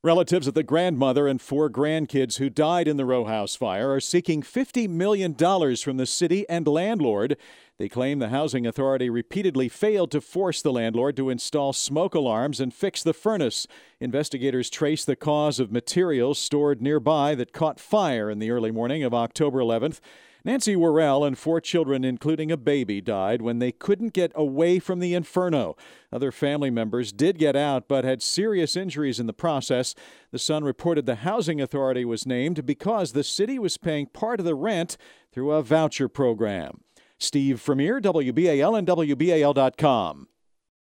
Relatives of the grandmother and 4 grandkids who died in the row house fire are seeking $50 million from the city and landlord. They claim the housing authority repeatedly failed to force the landlord to install smoke alarms and fix the furnace. Investigators trace the cause of materials stored nearby that caught fire in the early morning of October 11th. Nancy Worrell and 4 children, including a baby, died when they couldn't get away from the inferno. Other family members did get out but had serious injuries in the process. The Sun reported the housing authority was named because the city was paying part of the rent through a voucher program. Steve Vermeer, WBAL and WBAL.com.